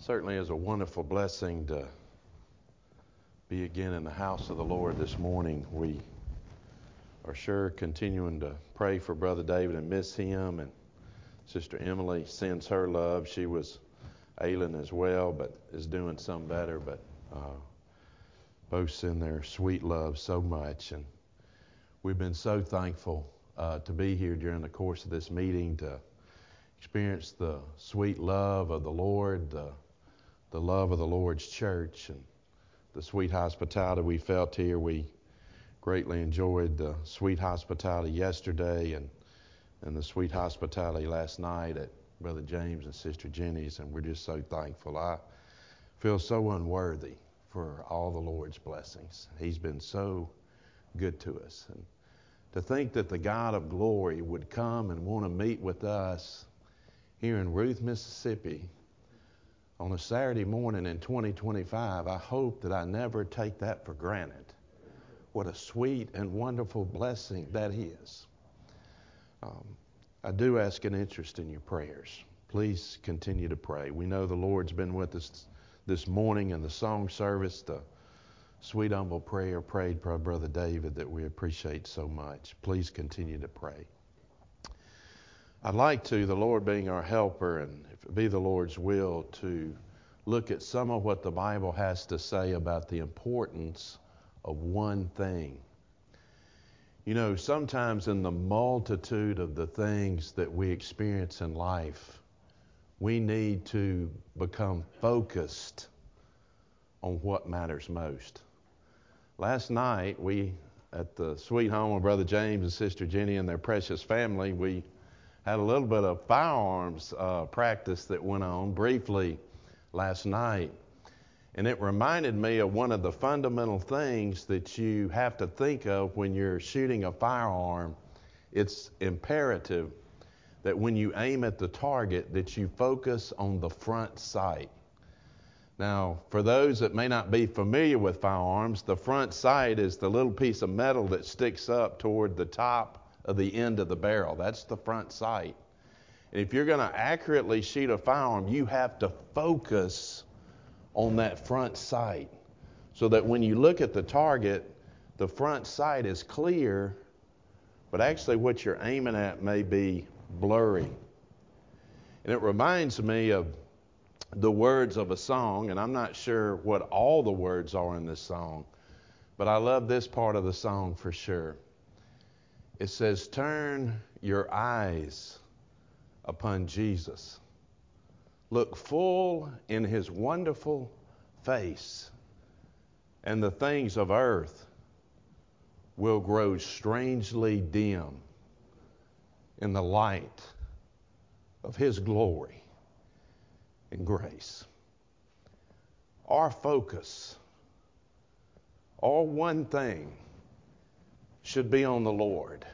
Certainly is a wonderful blessing to be again in the house of the Lord this morning. We are sure continuing to pray for Brother David and miss him, and Sister Emily sends her love. She was ailing as well, but is doing some better, but both send their sweet love so much, and we've been so thankful to be here during the course of this meeting to experience the sweet love of the Lord, the love of the Lord's church, and the sweet hospitality we felt here. We greatly enjoyed the sweet hospitality yesterday and the sweet hospitality last night at Brother James and Sister Jenny's, and we're just so thankful. I feel so unworthy for all the Lord's blessings. He's been so good to us. And to think that the God of glory would come and want to meet with us here in Ruth, Mississippi on a Saturday morning in 2025, I hope that I never take that for granted. What a sweet and wonderful blessing that is. I do ask an interest in your prayers. Please continue to pray. We know the Lord's been with us this morning in the song service, the sweet, humble prayer prayed by Brother David that we appreciate so much. Please continue to pray. I'd like to, the Lord being our helper, and if it be the Lord's will, to look at some of what the Bible has to say about the importance of one thing. You know, sometimes in the multitude of the things that we experience in life, we need to become focused on what matters most. Last night, we, at the sweet home of Brother James and Sister Jenny and their precious family, we had a little bit of firearms practice that went on briefly last night. And it reminded me of one of the fundamental things that you have to think of when you're shooting a firearm. It's imperative that when you aim at the target that you focus on the front sight. Now, for those that may not be familiar with firearms, the front sight is the little piece of metal that sticks up toward the top of the end of the barrel. That's the front sight. And if you're going to accurately shoot a firearm, you have to focus on that front sight so that when you look at the target, the front sight is clear, but actually what you're aiming at may be blurry. And it reminds me of the words of a song, and I'm not sure what all the words are in this song, but I love this part of the song for sure. It says, "Turn your eyes upon Jesus. Look full in his wonderful face, and the things of earth will grow strangely dim in the light of his glory and grace." Our focus, our one thing, should be on the Lord.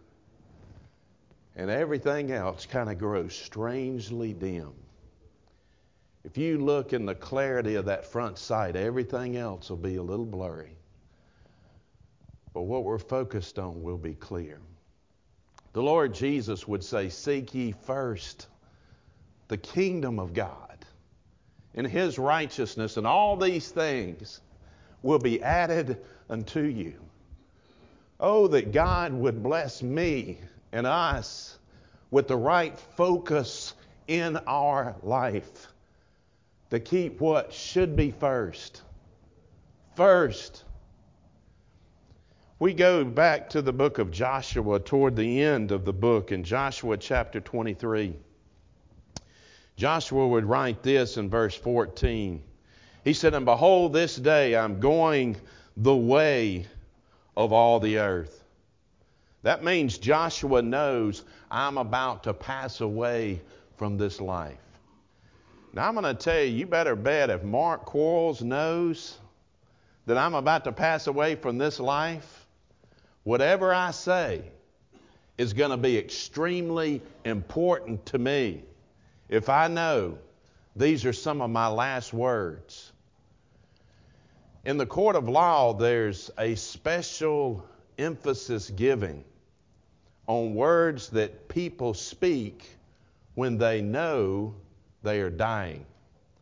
And everything else kind of grows strangely dim. If you look in the clarity of that front sight, everything else will be a little blurry. But what we're focused on will be clear. The Lord Jesus would say, "Seek ye first the kingdom of God and his righteousness, and all these things will be added unto you." Oh, that God would bless me and us with the right focus in our life to keep what should be first. First. We go back to the book of Joshua toward the end of the book in Joshua chapter 23. Joshua would write this in verse 14. He said, "And behold, this day I'm going the way of all the earth." That means Joshua knows, I'm about to pass away from this life. Now I'm going to tell you, you better bet if Mark Quarles knows that I'm about to pass away from this life, whatever I say is going to be extremely important to me if I know these are some of my last words. In the court of law, there's a special emphasis given on words that people speak when they know they are dying.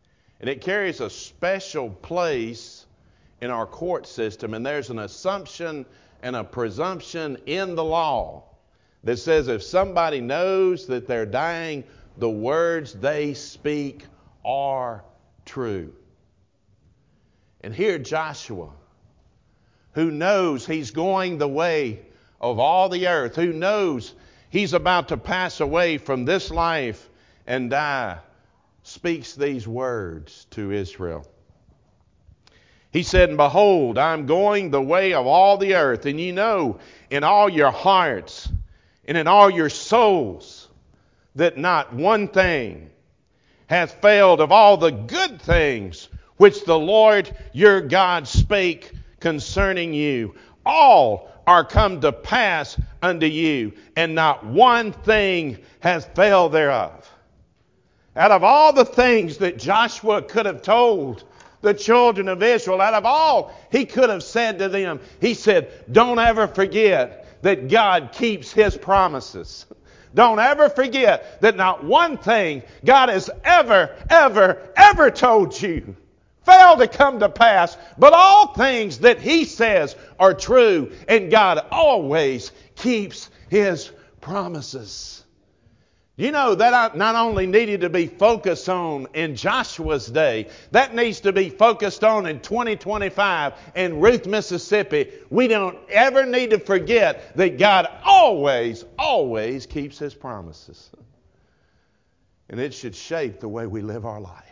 And it carries a special place in our court system. And there's an assumption and a presumption in the law that says if somebody knows that they're dying, the words they speak are true. And here Joshua, who knows he's going the way of all the earth, who knows he's about to pass away from this life and die, speaks these words to Israel. He said, "And behold, I'm going the way of all the earth, and ye know in all your hearts and in all your souls that not one thing hath failed of all the good things which the Lord your God spake concerning you. All are come to pass unto you, and not one thing hath failed thereof." Out of all the things that Joshua could have told the children of Israel, out of all he could have said to them, he said, don't ever forget that God keeps His promises. Don't ever forget that not one thing God has ever told you failed to come to pass, but all things that He says are true, and God always keeps His promises. You know, that not only needed to be focused on in Joshua's day, that needs to be focused on in 2025 in Ruth, Mississippi. We don't ever need to forget that God always keeps His promises. And it should shape the way we live our life.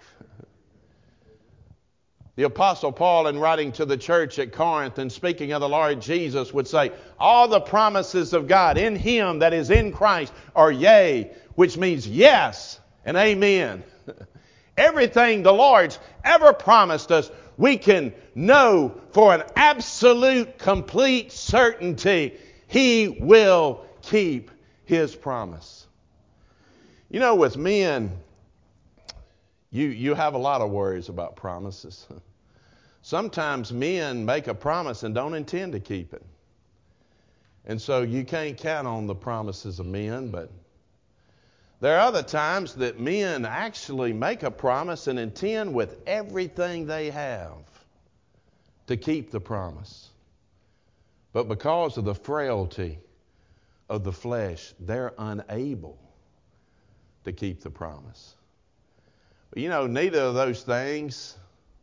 The Apostle Paul, in writing to the church at Corinth and speaking of the Lord Jesus, would say, all the promises of God in Him that is in Christ are yea, which means yes and amen. Everything the Lord's ever promised us, we can know for an absolute, complete certainty He will keep His promise. You know, with men, you have a lot of worries about promises. Sometimes men make a promise and don't intend to keep it. And so you can't count on the promises of men, but there are other times that men actually make a promise and intend with everything they have to keep the promise. But because of the frailty of the flesh, they're unable to keep the promise. But you know, neither of those things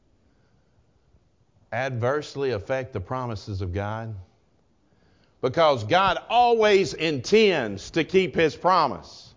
adversely affect the promises of God, because God always intends to keep His promise.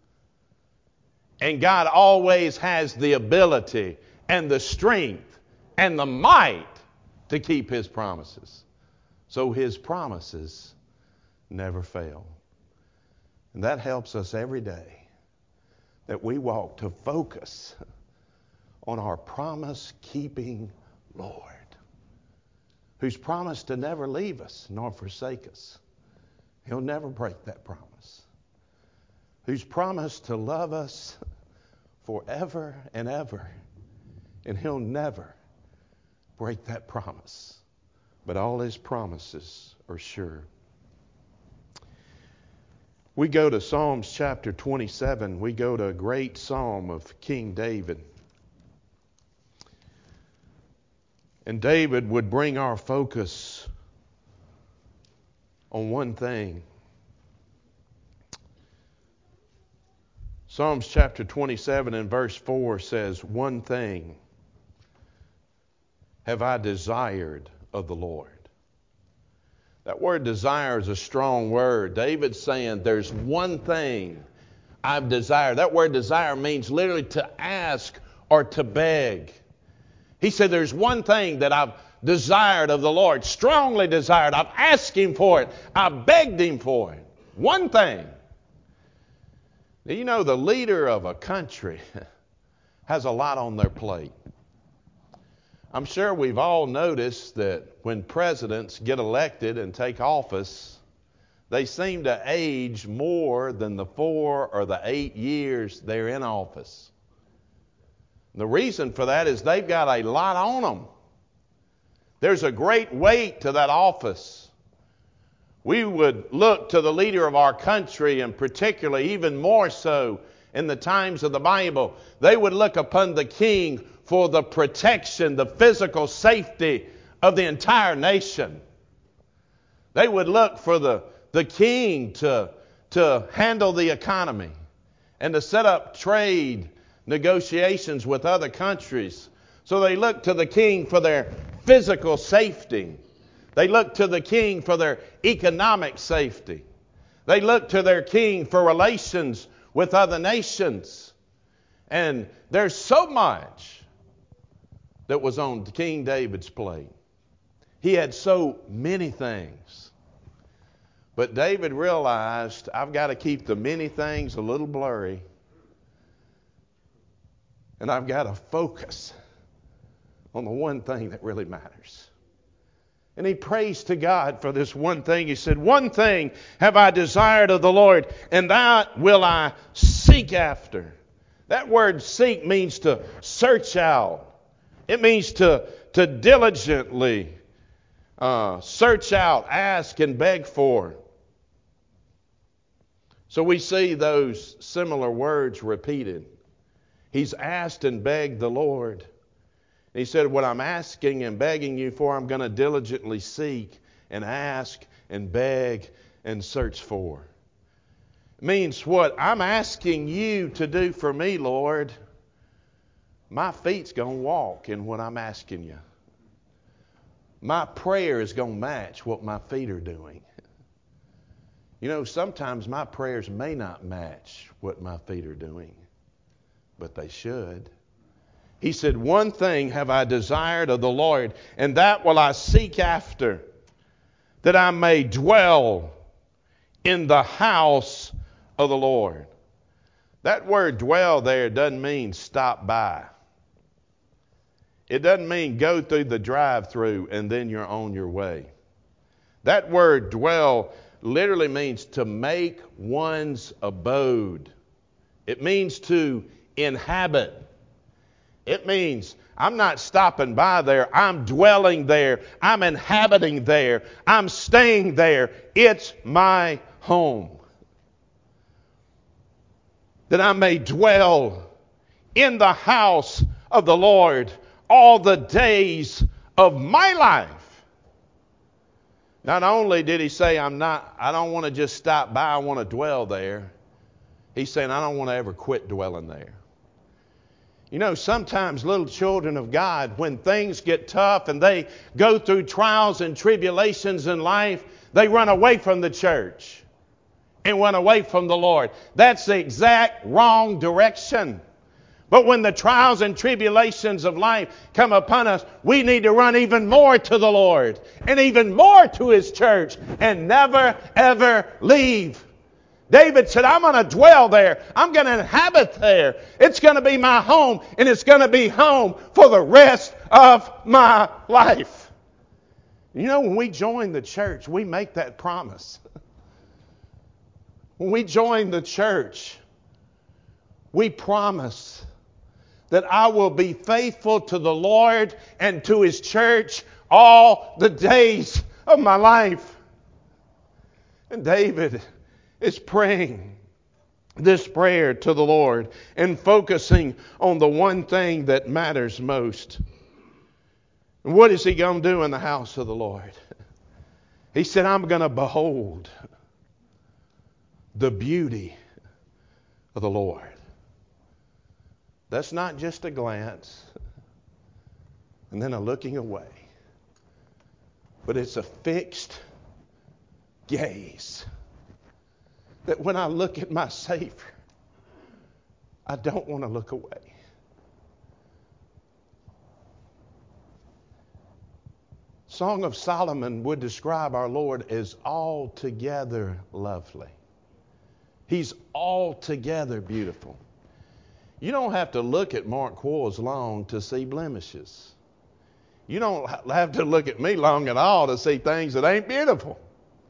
And God always has the ability and the strength and the might to keep His promises. So His promises never fail. And that helps us every day that we walk to focus on our promise-keeping Lord, who's promised to never leave us nor forsake us. He'll never break that promise. Who's promised to love us forever and ever. And He'll never break that promise. But all His promises are sure. We go to Psalms chapter 27. We go to a great psalm of King David. And David would bring our focus on one thing. Psalms chapter 27 and verse 4 says, "One thing have I desired of the Lord." That word desire is a strong word. David's saying there's one thing I've desired. That word desire means literally to ask or to beg. He said there's one thing that I've desired of the Lord, strongly desired. I've asked Him for it. I've begged Him for it. One thing. Now, you know, the leader of a country has a lot on their plate. I'm sure we've all noticed that when presidents get elected and take office, they seem to age more than the 4 or the 8 years they're in office. The reason for that is they've got a lot on them. There's a great weight to that office. We would look to the leader of our country, and particularly even more so in the times of the Bible, they would look upon the king for the protection, the physical safety of the entire nation. They would look for the king to handle the economy and to set up trade negotiations with other countries. So they looked to the king for their physical safety. They looked to the king for their economic safety. They looked to their king for relations with other nations. And there's so much that was on King David's plate. He had so many things. But David realized, I've got to keep the many things a little blurry. And I've got to focus on the one thing that really matters. And he prays to God for this one thing. He said, one thing have I desired of the Lord, and that will I seek after. That word seek means to search out. It means to diligently search out, ask, and beg for. So we see those similar words repeated. He's asked and begged the Lord. He said, what I'm asking and begging you for, I'm going to diligently seek and ask and beg and search for. It means what I'm asking you to do for me, Lord, my feet's going to walk in what I'm asking you. My prayer is going to match what my feet are doing. You know, sometimes my prayers may not match what my feet are doing, but they should. He said, one thing have I desired of the Lord, and that will I seek after, that I may dwell in the house of the Lord. That word dwell there doesn't mean stop by. It doesn't mean go through the drive-through and then you're on your way. That word dwell literally means to make one's abode. It means to inhabit. It means I'm not stopping by there. I'm dwelling there. I'm inhabiting there. I'm staying there. It's my home. That I may dwell in the house of the Lord all the days of my life. Not only did he say, I don't want to just stop by, I want to dwell there. He's saying, I don't want to ever quit dwelling there. You know, sometimes little children of God, when things get tough and they go through trials and tribulations in life, they run away from the church and run away from the Lord. That's the exact wrong direction. But when the trials and tribulations of life come upon us, we need to run even more to the Lord and even more to His church and never, ever leave. David said, I'm going to dwell there. I'm going to inhabit there. It's going to be my home, and it's going to be home for the rest of my life. You know, when we join the church, we make that promise. When we join the church, we promise that I will be faithful to the Lord and to His church all the days of my life. And David is praying this prayer to the Lord and focusing on the one thing that matters most. And what is he going to do in the house of the Lord? He said, I'm going to behold the beauty of the Lord. That's not just a glance and then a looking away, but it's a fixed gaze. That when I look at my Savior, I don't want to look away. Song of Solomon would describe our Lord as altogether lovely. He's altogether beautiful. You don't have to look at Mark Quarles long to see blemishes. You don't have to look at me long at all to see things that ain't beautiful.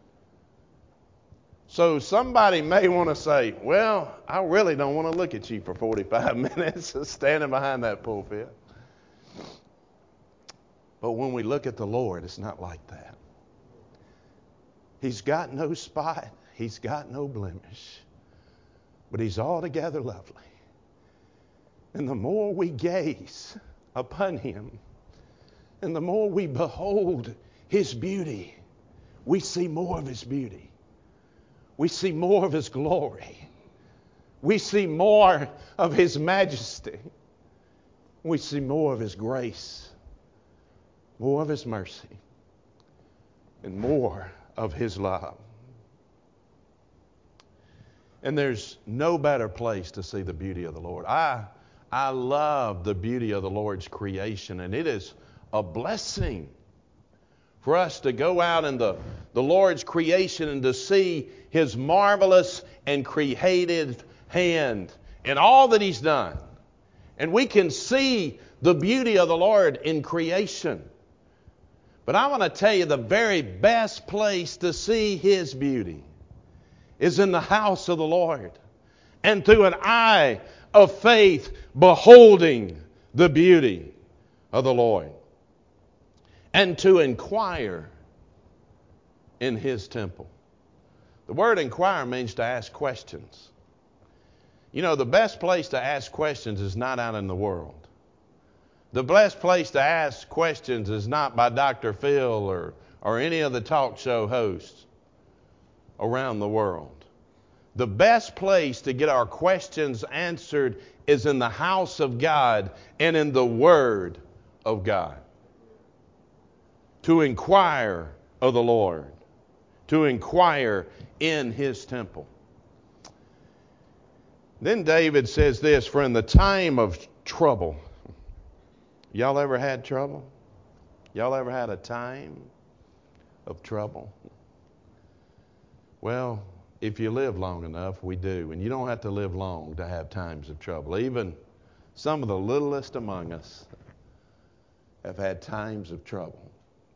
So somebody may want to say, well, I really don't want to look at you for 45 minutes standing behind that pulpit. But when we look at the Lord, it's not like that. He's got no spot. He's got no blemish. But He's altogether lovely. And the more we gaze upon him. And the more we behold his beauty, we see more of his beauty. We see more of his glory. We see more of his majesty. We see more of his grace, more of his mercy, and more of his love. And there's no better place to see the beauty of the Lord. I love the beauty of the Lord's creation, and it is a blessing for us to go out in the Lord's creation and to see his marvelous and creative hand in all that he's done. And we can see the beauty of the Lord in creation. But I want to tell you, the very best place to see his beauty is in the house of the Lord, and through an eye of faith beholding the beauty of the Lord, and to inquire in his temple. The word inquire means to ask questions. You know, the best place to ask questions is not out in the world. The best place to ask questions is not by Dr. Phil or any of the talk show hosts around the world. The best place to get our questions answered is in the house of God and in the Word of God. To inquire of the Lord, to inquire in his temple. Then David says this, for in the time of trouble. Y'all ever had trouble? Y'all ever had a time of trouble? Well, if you live long enough, we do. And you don't have to live long to have times of trouble. Even some of the littlest among us have had times of trouble.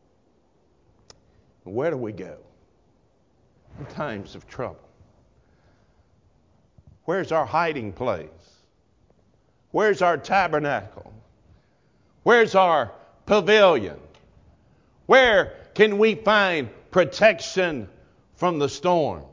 Where do we go in times of trouble? Where's our hiding place? Where's our tabernacle? Where's our pavilion? Where can we find protection from the storm?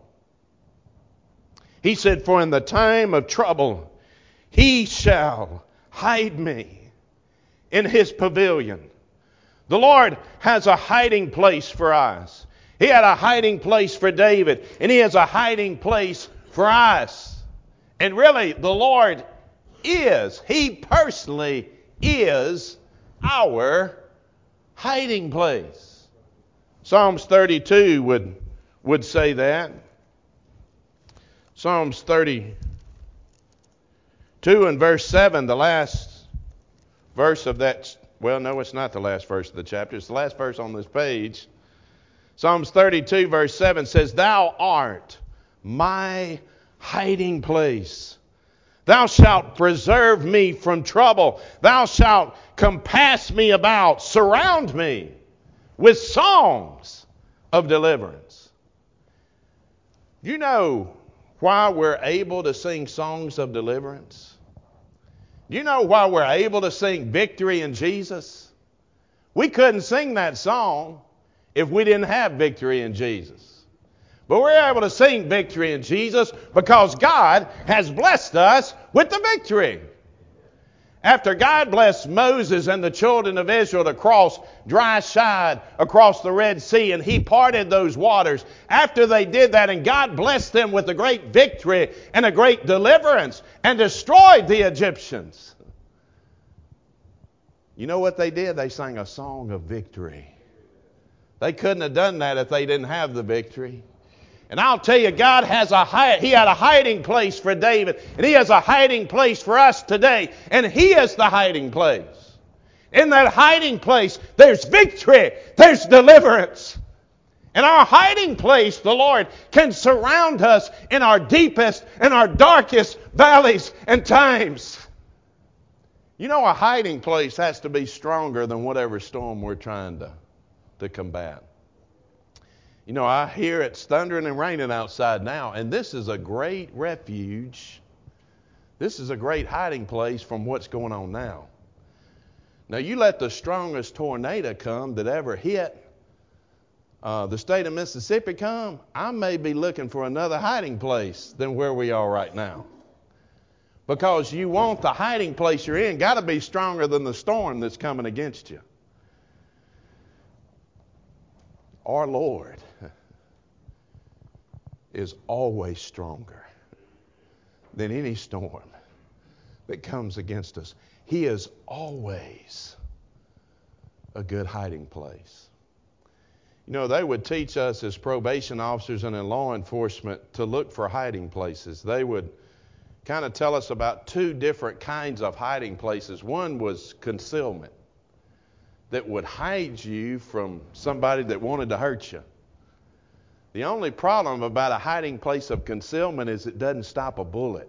He said, for in the time of trouble, he shall hide me in his pavilion. The Lord has a hiding place for us. He had a hiding place for David, and he has a hiding place for us. And really, the Lord he personally is our hiding place. Psalms 32 would say that. Psalms 32 and verse 7, the last verse of that. Well, no, it's not the last verse of the chapter. It's the last verse on this page. Psalms 32 verse 7 says, thou art my hiding place. Thou shalt preserve me from trouble. Thou shalt compass me about, surround me with songs of deliverance. You know why we're able to sing songs of deliverance? You know why we're able to sing victory in Jesus? We couldn't sing that song if we didn't have victory in Jesus. But we're able to sing victory in Jesus because God has blessed us with the victory. After God blessed Moses and the children of Israel to cross dry shod across the Red Sea, and he parted those waters. After they did that, and God blessed them with a great victory and a great deliverance and destroyed the Egyptians. You know what they did? They sang a song of victory. They couldn't have done that if they didn't have the victory. And I'll tell you, God has he had a hiding place for David, and he has a hiding place for us today, and he is the hiding place. In that hiding place, there's victory, there's deliverance. In our hiding place, the Lord can surround us in our deepest and our darkest valleys and times. You know, a hiding place has to be stronger than whatever storm we're trying to combat. You know, I hear it's thundering and raining outside now, and this is a great refuge. This is a great hiding place from what's going on now. Now, you let the strongest tornado come that ever hit the state of Mississippi come, I may be looking for another hiding place than where we are right now. Because you want the hiding place you're in got to be stronger than the storm that's coming against you. Our Lord is always stronger than any storm that comes against us. He is always a good hiding place. You know, they would teach us as probation officers and in law enforcement to look for hiding places. They would kind of tell us about two different kinds of hiding places. One was concealment, that would hide you from somebody that wanted to hurt you. The only problem about a hiding place of concealment is it doesn't stop a bullet.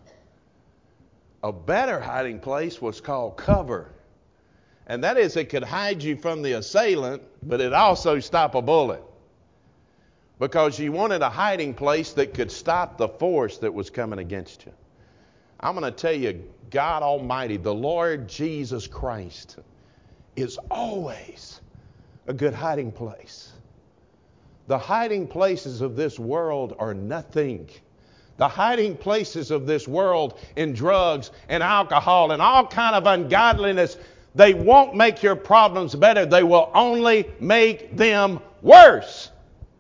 A better hiding place was called cover. And that is, it could hide you from the assailant, but it also stop a bullet. Because you wanted a hiding place that could stop the force that was coming against you. I'm going to tell you, God Almighty, the Lord Jesus Christ, is always a good hiding place. The hiding places of this world are nothing. The hiding places of this world in drugs and alcohol and all kind of ungodliness, they won't make your problems better. They will only make them worse.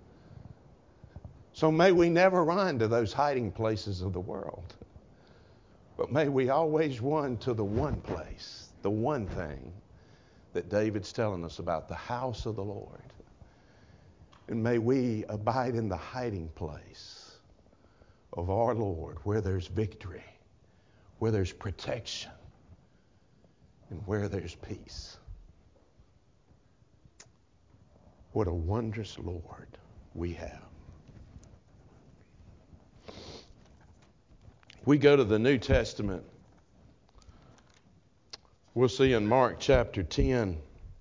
So may we never run to those hiding places of the world. But may we always run to the one place, the one thing that David's telling us about, the house of the Lord. And may we abide in the hiding place of our Lord, where there's victory, where there's protection, and where there's peace. What a wondrous Lord we have. We go to the New Testament. We'll see in Mark chapter 10,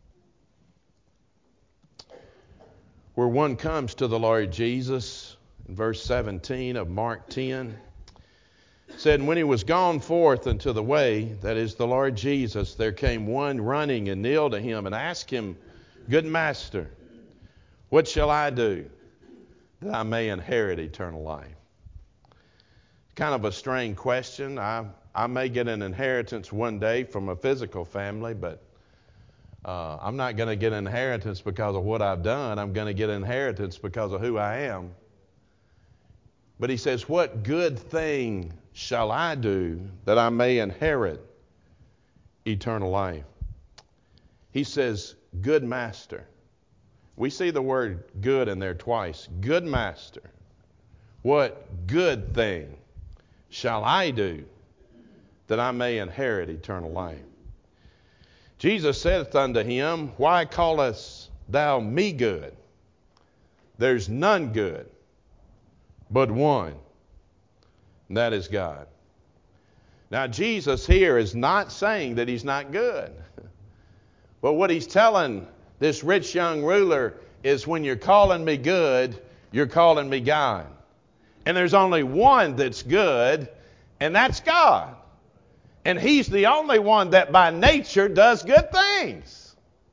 where one comes to the Lord Jesus, in verse 17 of Mark 10, said, when he was gone forth into the way, that is the Lord Jesus, there came one running and kneeled to him and asked him, good master, what shall I do that I may inherit eternal life? Kind of a strange question. I may get an inheritance one day from a physical family, but I'm not going to get an inheritance because of what I've done. I'm going to get an inheritance because of who I am. But he says, what good thing shall I do that I may inherit eternal life? He says, good master. We see the word good in there twice. Good master. What good thing shall I do that I may inherit eternal life? Jesus saith unto him, why callest thou me good? There's none good but one, and that is God. Now Jesus here is not saying that he's not good. But what he's telling this rich young ruler is, when you're calling me good, you're calling me God. And there's only one that's good, and that's God. And he's the only one that by nature does good things.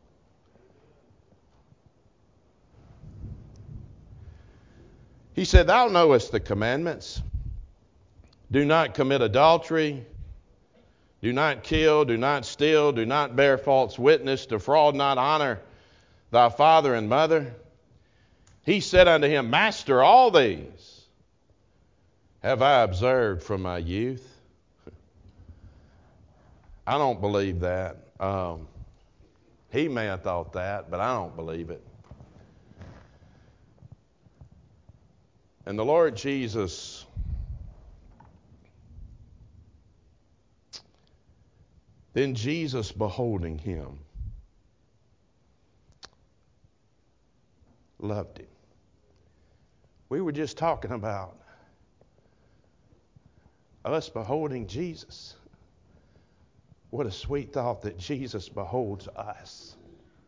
He said, thou knowest the commandments. Do not commit adultery. Do not kill. Do not steal. Do not bear false witness. Defraud not, honor thy father and mother. He said unto him, Master, all these have I observed from my youth. I don't believe that. He may have thought that, but I don't believe it. And the Lord Jesus then Jesus, beholding him, loved him. We were just talking about us beholding Jesus. What a sweet thought that Jesus beholds us.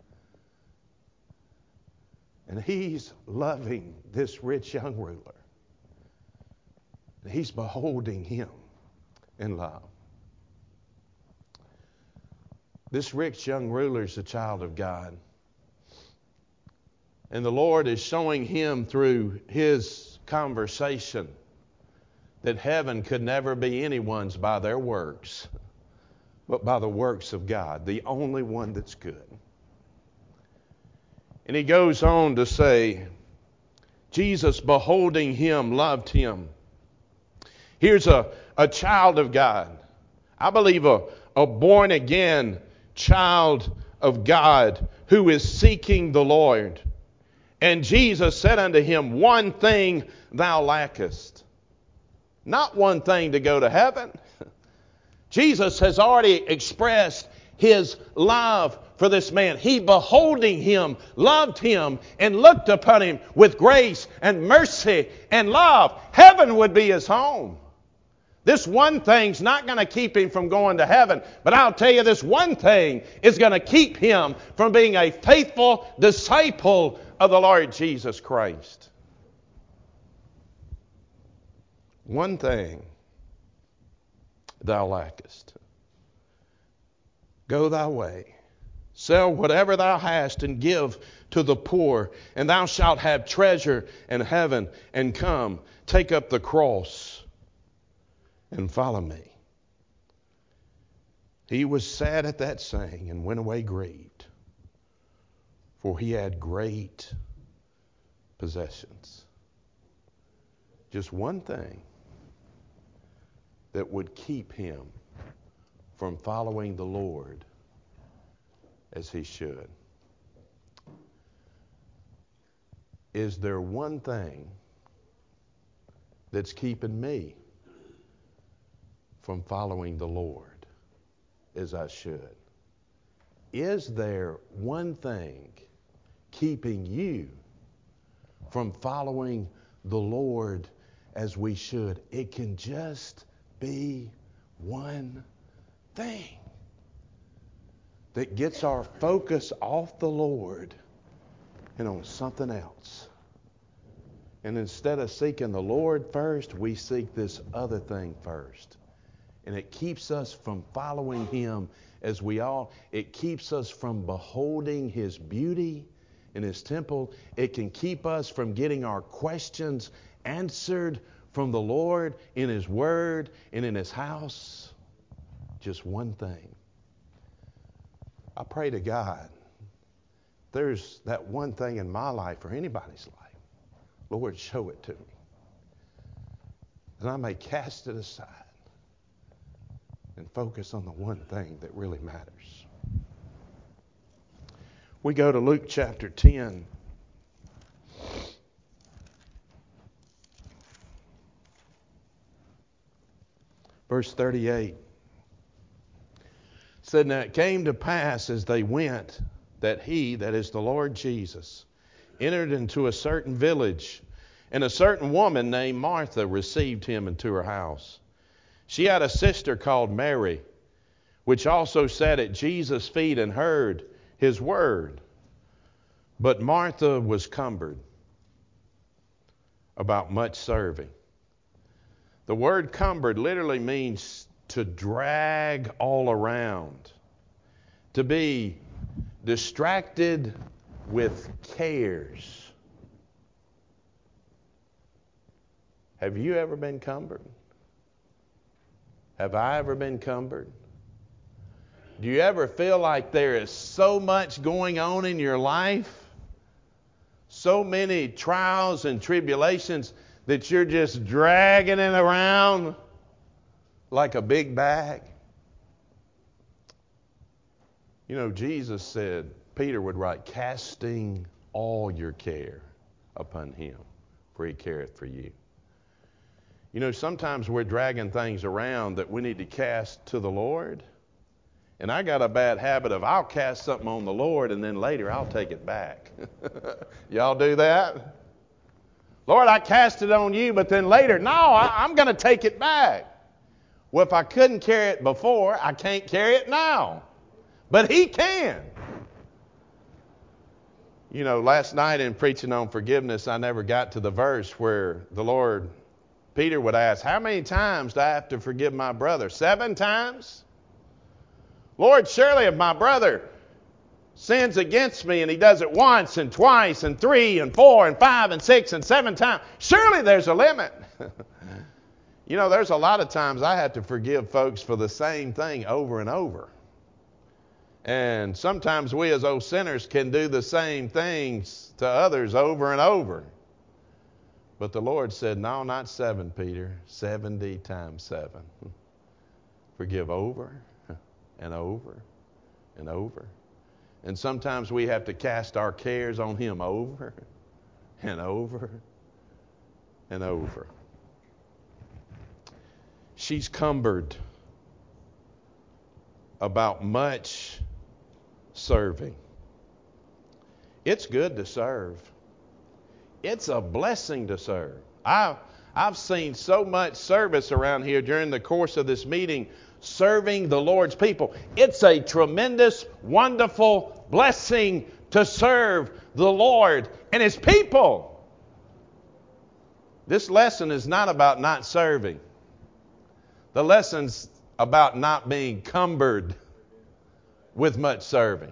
And he's loving this rich young ruler. He's beholding him in love. This rich young ruler is a child of God. And the Lord is showing him through his conversation that heaven could never be anyone's by their works, but by the works of God, the only one that's good. And he goes on to say, Jesus, beholding him, loved him. Here's a child of God. I believe a born-again child of God who is seeking the Lord. And Jesus said unto him, one thing thou lackest. Not one thing to go to heaven. Jesus has already expressed his love for this man. He, beholding him, loved him and looked upon him with grace and mercy and love. Heaven would be his home. This one thing's not going to keep him from going to heaven, but I'll tell you, this one thing is going to keep him from being a faithful disciple of the Lord Jesus Christ. One thing thou lackest. Go thy way. Sell whatever thou hast and give to the poor, and thou shalt have treasure in heaven. And come, take up the cross and follow me. He was sad at that saying and went away grieved, for he had great possessions. Just one thing that would keep him from following the Lord as he should. Is there one thing that's keeping me from following the Lord as I should? Is there one thing keeping you from following the Lord as we should? It can just be one thing that gets our focus off the Lord and on something else. And instead of seeking the Lord first, we seek this other thing first. And it keeps us from following him as we ought. It keeps us from beholding his beauty in his temple. It can keep us from getting our questions answered from the Lord in his word and in his house. Just one thing. I pray to God, there's that one thing in my life or anybody's life, Lord, show it to me, that I may cast it aside and focus on the one thing that really matters. We go to Luke chapter 10. Verse 38. Said, now it came to pass as they went that he, that is the Lord Jesus, entered into a certain village, and a certain woman named Martha received him into her house. She had a sister called Mary, which also sat at Jesus' feet and heard his word. But Martha was cumbered about much serving. The word cumbered literally means to drag all around, to be distracted with cares. Have you ever been cumbered? Have I ever been cumbered? Do you ever feel like there is so much going on in your life, so many trials and tribulations that you're just dragging it around like a big bag? You know, Jesus said, Peter would write, casting all your care upon him, for he careth for you. You know, sometimes we're dragging things around that we need to cast to the Lord. And I got a bad habit of I'll cast something on the Lord and then later I'll take it back. Y'all do that? Lord, I cast it on you, but then later, no, I'm going to take it back. Well, if I couldn't carry it before, I can't carry it now. But he can. You know, last night in preaching on forgiveness, I never got to the verse where the Lord, Peter would ask, how many times do I have to forgive my brother? 7 times? Lord, surely if my brother sins against me and he does it once and twice and 3 and 4 and 5 and 6 and 7 times, surely there's a limit. You know, there's a lot of times I have to forgive folks for the same thing over and over. And sometimes we as old sinners can do the same things to others over and over. But the Lord said, no, not 7, Peter, 70 times 7. Forgive over and over and over. And sometimes we have to cast our cares on Him over and over and over. She's cumbered about much serving. It's good to serve. It's a blessing to serve. I've seen so much service around here during the course of this meeting serving the Lord's people. It's a tremendous, wonderful blessing to serve the Lord and His people. This lesson is not about not serving. The lesson's about not being cumbered with much serving.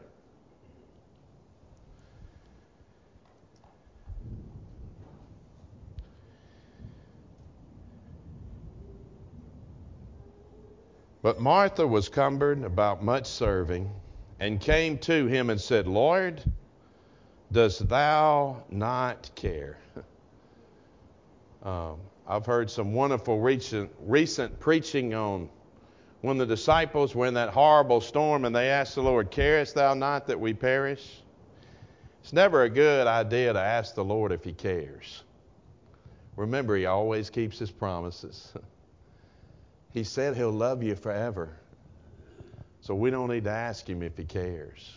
But Martha was cumbered about much serving and came to Him and said, Lord, dost thou not care? I've heard some wonderful recent preaching on when the disciples were in that horrible storm and they asked the Lord, carest thou not that we perish? It's never a good idea to ask the Lord if He cares. Remember, He always keeps His promises. He said He'll love you forever. So we don't need to ask Him if He cares.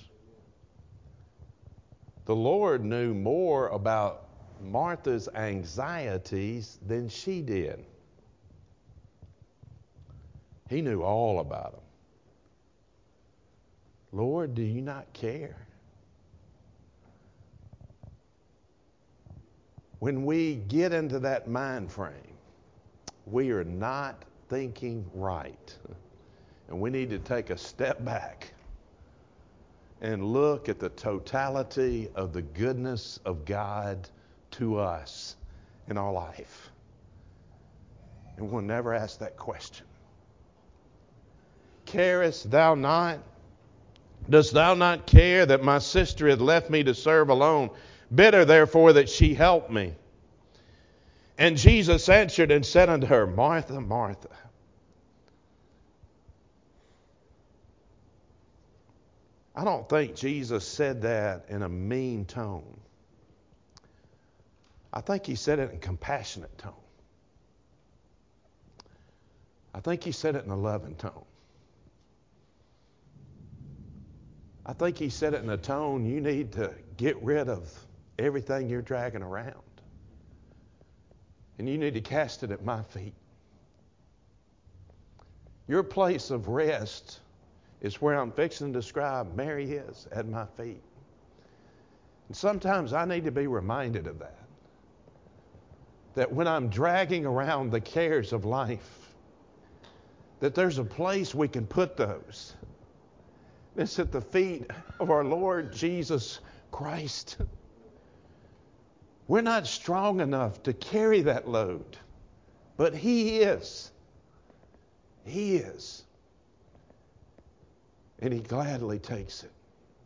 The Lord knew more about Martha's anxieties than she did. He knew all about them. Lord, do you not care? When we get into that mind frame, we are not thinking right. And we need to take a step back and look at the totality of the goodness of God to us in our life. And we'll never ask that question. Carest thou not? Dost thou not care that my sister hath left me to serve alone? Bid her therefore that she help me. And Jesus answered and said unto her, Martha, Martha. I don't think Jesus said that in a mean tone. I think He said it in a compassionate tone. I think He said it in a loving tone. I think He said it in a tone, you need to get rid of everything you're dragging around. And you need to cast it at my feet. Your place of rest is where I'm fixing to describe Mary is, at my feet. And sometimes I need to be reminded of that. That when I'm dragging around the cares of life, that there's a place we can put those. It's at the feet of our Lord Jesus Christ. We're not strong enough to carry that load, but He is. He is. And He gladly takes it.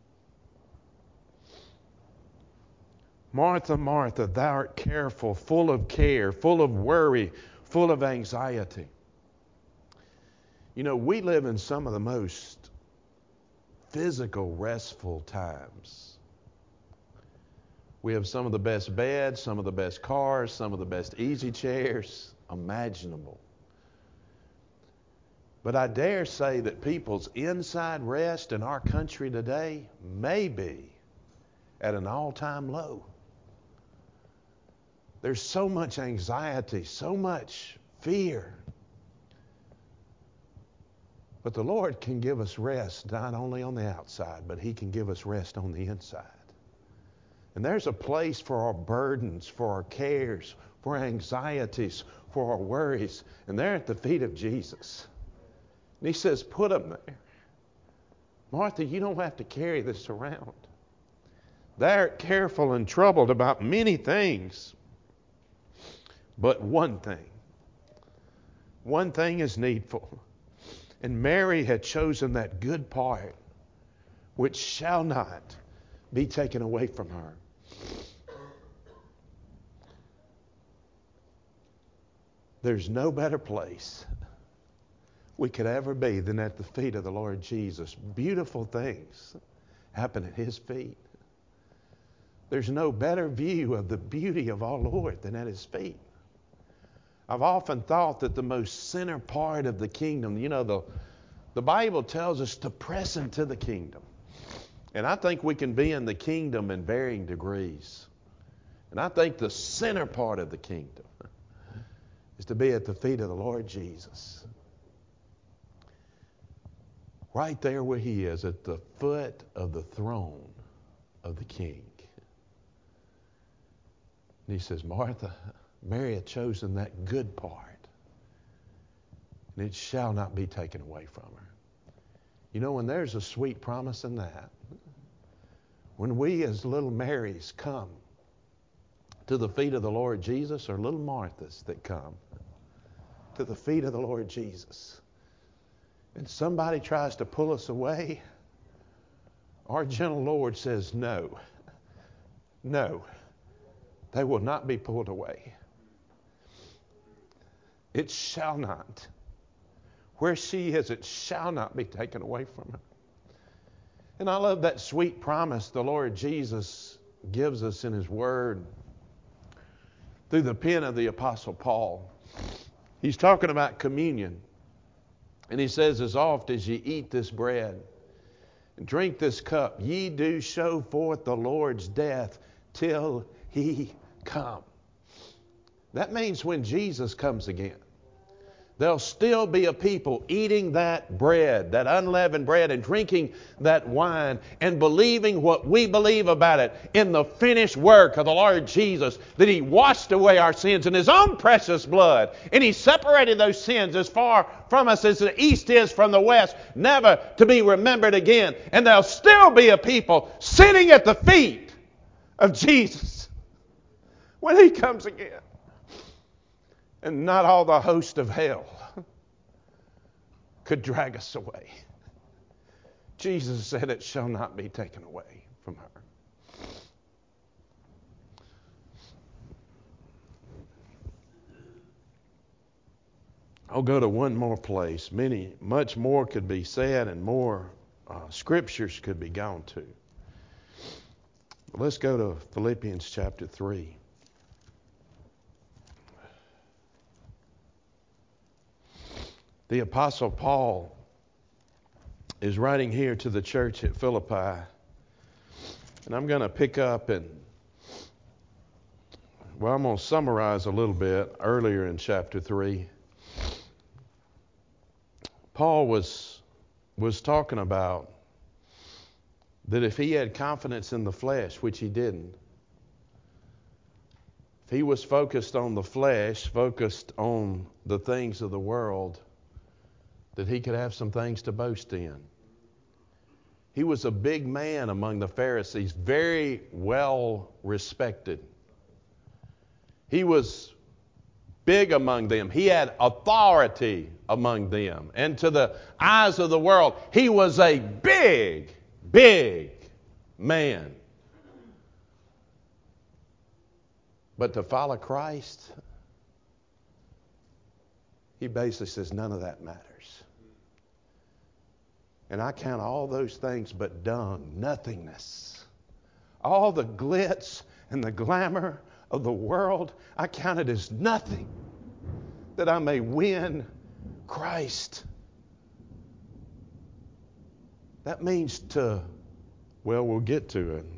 Martha, Martha, thou art careful, full of care, full of worry, full of anxiety. You know, we live in some of the most physical, restful times. We have some of the best beds, some of the best cars, some of the best easy chairs imaginable. But I dare say that people's inside rest in our country today may be at an all-time low. There's so much anxiety, so much fear. But the Lord can give us rest not only on the outside, but He can give us rest on the inside. And there's a place for our burdens, for our cares, for our anxieties, for our worries. And they're at the feet of Jesus. And He says, put them there. Martha, you don't have to carry this around. They're careful and troubled about many things, but one thing. One thing is needful. And Mary had chosen that good part, which shall not be taken away from her. There's no better place we could ever be than at the feet of the Lord Jesus. Beautiful things happen at His feet. There's no better view of the beauty of our Lord than at His feet. I've often thought that the most center part of the kingdom, the Bible tells us to press into the kingdom. And I think we can be in the kingdom in varying degrees. And I think the center part of the kingdom is to be at the feet of the Lord Jesus. Right there where He is, at the foot of the throne of the King. And He says, Martha, Mary had chosen that good part, and it shall not be taken away from her. You know, when there's a sweet promise in that, when we as little Marys come to the feet of the Lord Jesus, or little Marthas that come to the feet of the Lord Jesus, and somebody tries to pull us away, our gentle Lord says, no, they will not be pulled away. It shall not. Where she is, it shall not be taken away from her. And I love that sweet promise the Lord Jesus gives us in His Word through the pen of the Apostle Paul. He's talking about communion. And he says, as oft as ye eat this bread and drink this cup, ye do show forth the Lord's death till He come. That means when Jesus comes again, there'll still be a people eating that bread, that unleavened bread, and drinking that wine, and believing what we believe about it in the finished work of the Lord Jesus, that He washed away our sins in His own precious blood, and He separated those sins as far from us as the east is from the west, never to be remembered again. And there'll still be a people sitting at the feet of Jesus when He comes again. And not all the host of hell could drag us away. Jesus said it shall not be taken away from her. I'll go to one more place. Much more could be said, and more scriptures could be gone to. Let's go to Philippians chapter 3. The Apostle Paul is writing here to the church at Philippi. And I'm going to pick up I'm going to summarize a little bit earlier in chapter 3. Paul was talking about that if he had confidence in the flesh, which he didn't, if he was focused on the flesh, focused on the things of the world, that he could have some things to boast in. He was a big man among the Pharisees, very well respected. He was big among them. He had authority among them. And to the eyes of the world, he was a big, big man. But to follow Christ, he basically says none of that matters. And I count all those things but dung, nothingness. All the glitz and the glamour of the world, I count it as nothing, that I may win Christ. That means we'll get to it.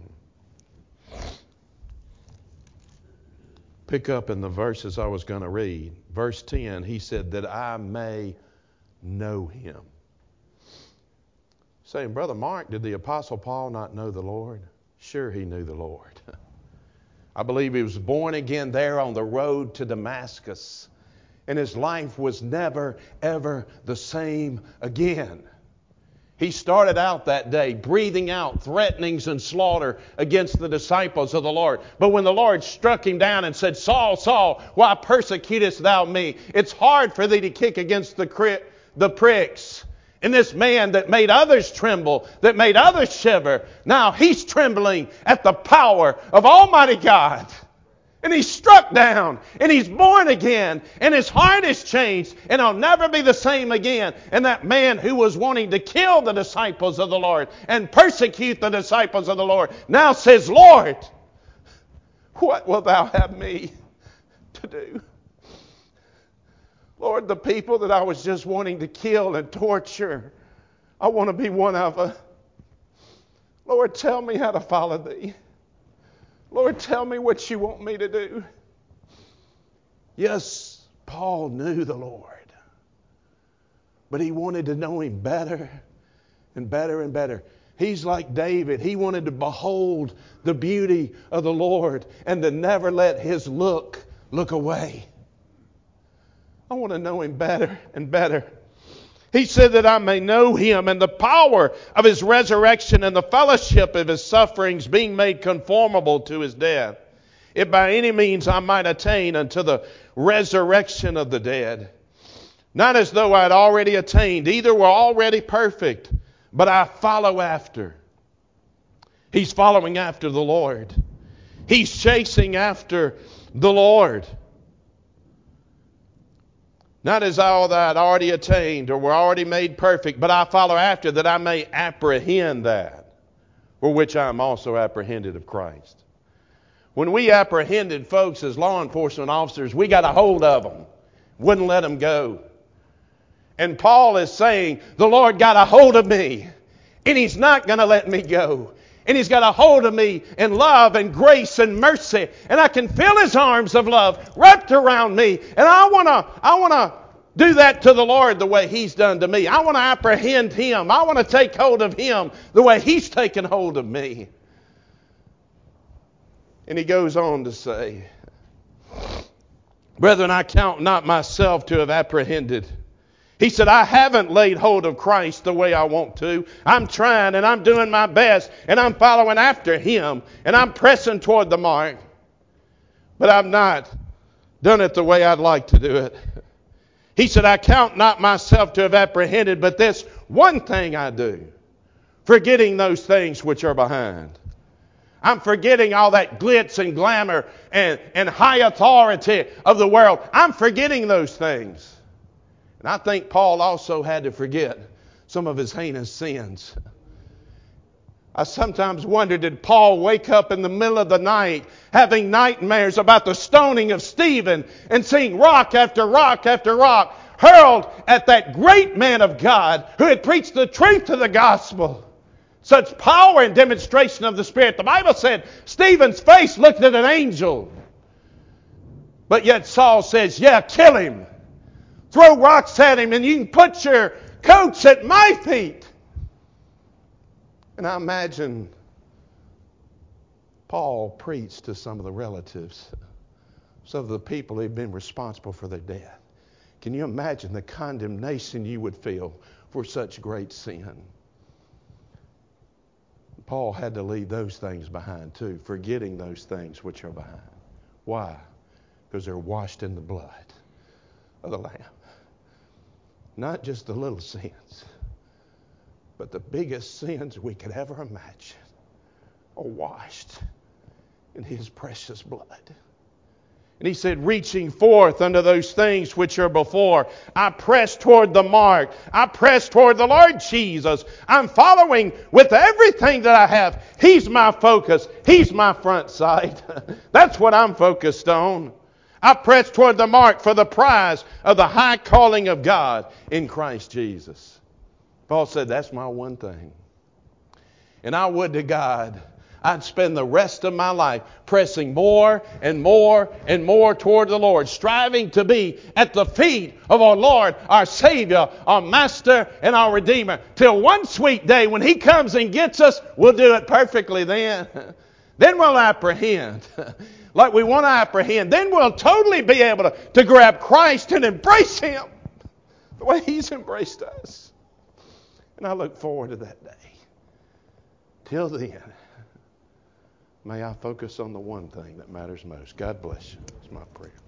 Pick up in the verses I was going to read. Verse 10, he said, that I may know Him. Saying, Brother Mark, did the Apostle Paul not know the Lord? Sure, he knew the Lord. I believe he was born again there on the road to Damascus. And his life was never, ever the same again. He started out that day breathing out threatenings and slaughter against the disciples of the Lord. But when the Lord struck him down and said, Saul, Saul, why persecutest thou me? It's hard for thee to kick against the pricks. And this man that made others tremble, that made others shiver, now he's trembling at the power of Almighty God. And he's struck down, and he's born again, and his heart is changed, and he'll never be the same again. And that man who was wanting to kill the disciples of the Lord and persecute the disciples of the Lord now says, Lord, what wilt thou have me to do? Lord, the people that I was just wanting to kill and torture, I want to be one of them. Lord, tell me how to follow thee. Lord, tell me what you want me to do. Yes, Paul knew the Lord, but he wanted to know him better and better and better. He's like David. He wanted to behold the beauty of the Lord and to never let his look away. I want to know him better and better. He said that I may know him and the power of his resurrection and the fellowship of his sufferings, being made conformable to his death, if by any means I might attain unto the resurrection of the dead. Not as though I had already attained, either were already perfect, but I follow after. He's following after the Lord. He's chasing after the Lord. Not as all that I'd already attained or were already made perfect, but I follow after that I may apprehend that, for which I am also apprehended of Christ. When we apprehended folks as law enforcement officers, we got a hold of them, wouldn't let them go. And Paul is saying, the Lord got a hold of me, and He's not going to let me go. And He's got a hold of me in love and grace and mercy. And I can feel His arms of love wrapped around me. And I want to do that to the Lord the way He's done to me. I want to apprehend Him. I want to take hold of Him the way He's taken hold of me. And he goes on to say, Brethren, I count not myself to have apprehended. He said, I haven't laid hold of Christ the way I want to. I'm trying and I'm doing my best and I'm following after Him and I'm pressing toward the mark. But I've not done it the way I'd like to do it. He said, I count not myself to have apprehended, but this one thing I do, forgetting those things which are behind. I'm forgetting all that glitz and glamour and high authority of the world. I'm forgetting those things. And I think Paul also had to forget some of his heinous sins. I sometimes wonder, did Paul wake up in the middle of the night having nightmares about the stoning of Stephen and seeing rock after rock after rock hurled at that great man of God who had preached the truth of the gospel? Such power and demonstration of the Spirit. The Bible said Stephen's face looked at an angel. But yet Saul says, yeah, kill him. Throw rocks at him and you can put your coats at my feet. And I imagine Paul preached to some of the relatives, some of the people who'd been responsible for their death. Can you imagine the condemnation you would feel for such great sin? Paul had to leave those things behind too, forgetting those things which are behind. Why? Because they're washed in the blood of the Lamb. Not just the little sins, but the biggest sins we could ever imagine are washed in His precious blood. And he said, reaching forth unto those things which are before, I press toward the mark. I press toward the Lord Jesus. I'm following with everything that I have. He's my focus. He's my front sight. That's what I'm focused on. I press toward the mark for the prize of the high calling of God in Christ Jesus. Paul said, that's my one thing. And I would to God, I'd spend the rest of my life pressing more and more and more toward the Lord, striving to be at the feet of our Lord, our Savior, our Master, and our Redeemer. Till one sweet day when He comes and gets us, we'll do it perfectly then. Then we'll apprehend like we want to apprehend. Then we'll totally be able to grab Christ and embrace Him the way He's embraced us. And I look forward to that day. Till then, may I focus on the one thing that matters most. God bless you. It's my prayer.